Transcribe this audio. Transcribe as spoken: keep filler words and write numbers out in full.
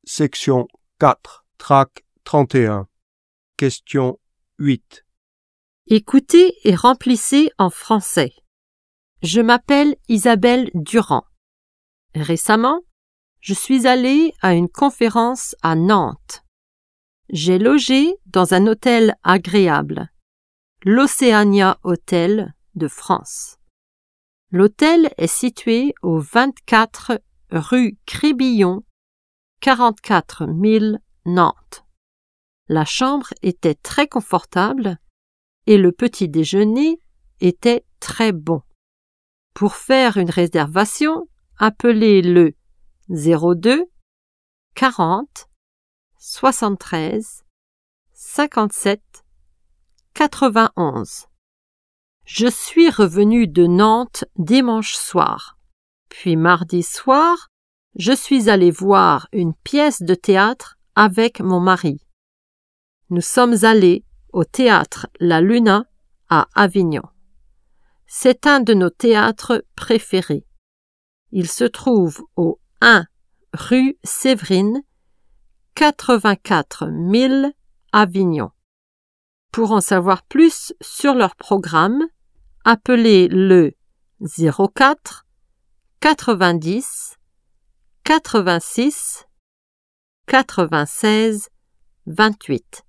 section quatre, trac trente et un. Question huit. Écoutez et remplissez en français. Je m'appelle Isabelle Durand. Récemment, je suis allée à une conférence à Nantes. J'ai logé dans un hôtel agréable, l'Océania Hotel de France. L'hôtel est situé au vingt-quatre rue Crébillon, quarante-quatre mille Nantes. La chambre était très confortable et le petit déjeuner était très bon. Pour faire une réservation, appelez le zéro deux quarante soixante-treize cinquante-sept quatre-vingt-onze. Je suis revenue de Nantes dimanche soir. Puis mardi soir, je suis allée voir une pièce de théâtre avec mon mari. Nous sommes allés au théâtre La Luna à Avignon. C'est un de nos théâtres préférés. Il se trouve au un rue Séverine, quatre-vingt-quatre mille Avignon. Pour en savoir plus sur leur programme, appelez le zéro quatre quatre-vingt-dix quatre-vingt-six quatre-vingt-seize vingt-huit.